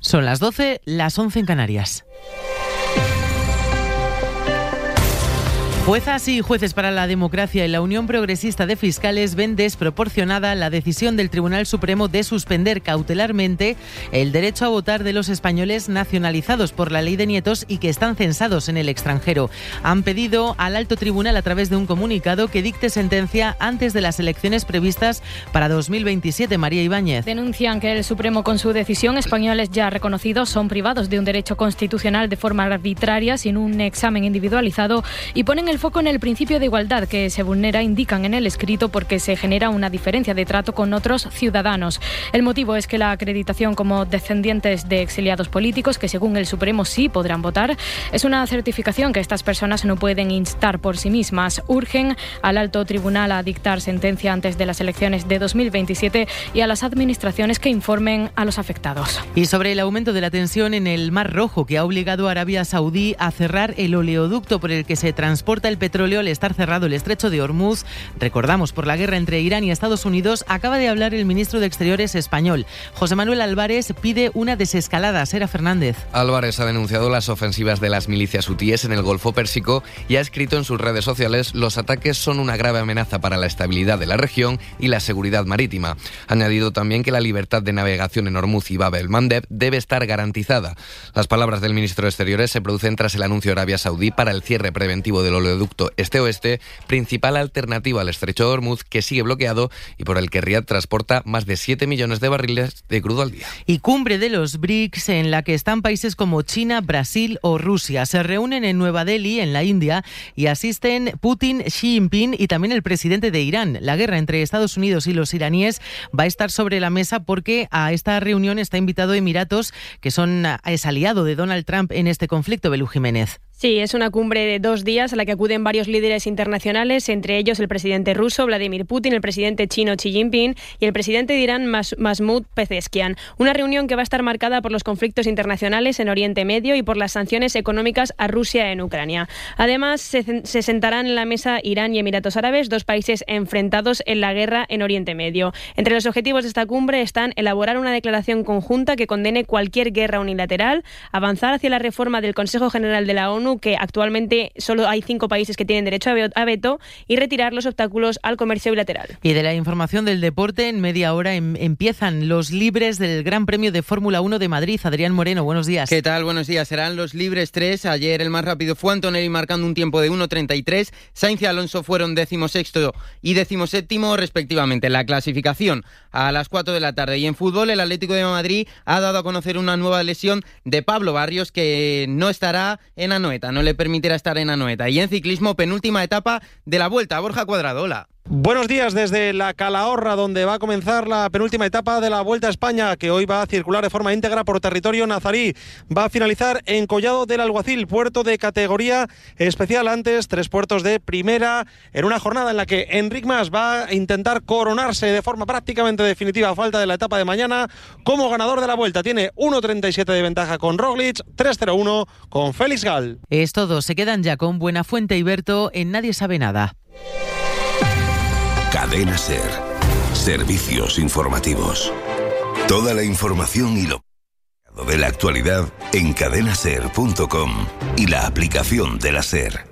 Son las 12, las 11 en Canarias. Juezas y jueces para la democracia y la Unión Progresista de Fiscales ven desproporcionada la decisión del Tribunal Supremo de suspender cautelarmente el derecho a votar de los españoles nacionalizados por la ley de nietos y que están censados en el extranjero. Han pedido al alto tribunal, a través de un comunicado, que dicte sentencia antes de las elecciones previstas para 2027. María Ibáñez. Denuncian que el Supremo, con su decisión, españoles ya reconocidos son privados de un derecho constitucional de forma arbitraria, sin un examen individualizado, y ponen el foco en el principio de igualdad que se vulnera, indican en el escrito, porque se genera una diferencia de trato con otros ciudadanos. El motivo es que la acreditación como descendientes de exiliados políticos, que según el Supremo sí podrán votar, es una certificación que estas personas no pueden instar por sí mismas. Urgen al alto tribunal a dictar sentencia antes de las elecciones de 2027 y a las administraciones que informen a los afectados. Y sobre el aumento de la tensión en el Mar Rojo, que ha obligado a Arabia Saudí a cerrar el oleoducto por el que se transporta el petróleo al estar cerrado el estrecho de Hormuz, recordamos, por la guerra entre Irán y Estados Unidos, acaba de hablar el ministro de Exteriores español. José Manuel Álvarez pide una desescalada. Sera Fernández. Álvarez ha denunciado las ofensivas de las milicias hutíes en el Golfo Pérsico y ha escrito en sus redes sociales: los ataques son una grave amenaza para la estabilidad de la región y la seguridad marítima. Ha añadido también que la libertad de navegación en Hormuz y Bab el-Mandeb debe estar garantizada. Las palabras del ministro de Exteriores se producen tras el anuncio de Arabia Saudí para el cierre preventivo del oleoducto este-oeste, principal alternativa al estrecho de Hormuz, que sigue bloqueado y por el que Riad transporta más de 7 millones de barriles de crudo al día. Y cumbre de los BRICS, en la que están países como China, Brasil o Rusia. Se reúnen en Nueva Delhi, en la India, y asisten Putin, Xi Jinping y también el presidente de Irán. La guerra entre Estados Unidos y los iraníes va a estar sobre la mesa porque a esta reunión está invitado Emiratos, que es aliado de Donald Trump en este conflicto. Belú Jiménez. Sí, es una cumbre de 2 días a la que acuden varios líderes internacionales, entre ellos el presidente ruso Vladimir Putin, el presidente chino Xi Jinping y el presidente de Irán Mahmoud Pezeshkian. Una reunión que va a estar marcada por los conflictos internacionales en Oriente Medio y por las sanciones económicas a Rusia en Ucrania. Además, se sentarán en la mesa Irán y Emiratos Árabes, 2 países enfrentados en la guerra en Oriente Medio. Entre los objetivos de esta cumbre están elaborar una declaración conjunta que condene cualquier guerra unilateral, avanzar hacia la reforma del Consejo General de la ONU, que actualmente solo hay 5 países que tienen derecho a veto, y retirar los obstáculos al comercio bilateral. Y de la información del deporte, en media hora empiezan los libres del Gran Premio de Fórmula 1 de Madrid. Adrián Moreno, buenos días. ¿Qué tal? Buenos días. Serán los libres 3. Ayer el más rápido fue Antonelli, marcando un tiempo de 1.33. Sainz y Alonso fueron 16º y 17º respectivamente. La clasificación a las 4 de la tarde. Y en fútbol, el Atlético de Madrid ha dado a conocer una nueva lesión de Pablo Barrios, que no estará en Anoeta. No le permitirá estar en Anoeta. Y en ciclismo, penúltima etapa de la Vuelta. Borja Cuadrado, hola. Buenos días desde la Calahorra, donde va a comenzar la penúltima etapa de la Vuelta a España, que hoy va a circular de forma íntegra por territorio nazarí. Va a finalizar en Collado del Alguacil, puerto de categoría especial. Antes, 3 puertos de primera, en una jornada en la que Enric Mas va a intentar coronarse de forma prácticamente definitiva a falta de la etapa de mañana como ganador de la Vuelta. Tiene 1.37 de ventaja con Roglic, 3.01 con Félix Gal. Es todo, se quedan ya con Buenafuente y Berto en Nadie Sabe Nada. Cadena SER. Servicios informativos. Toda la información y lo de la actualidad en cadenaser.com y la aplicación de la SER.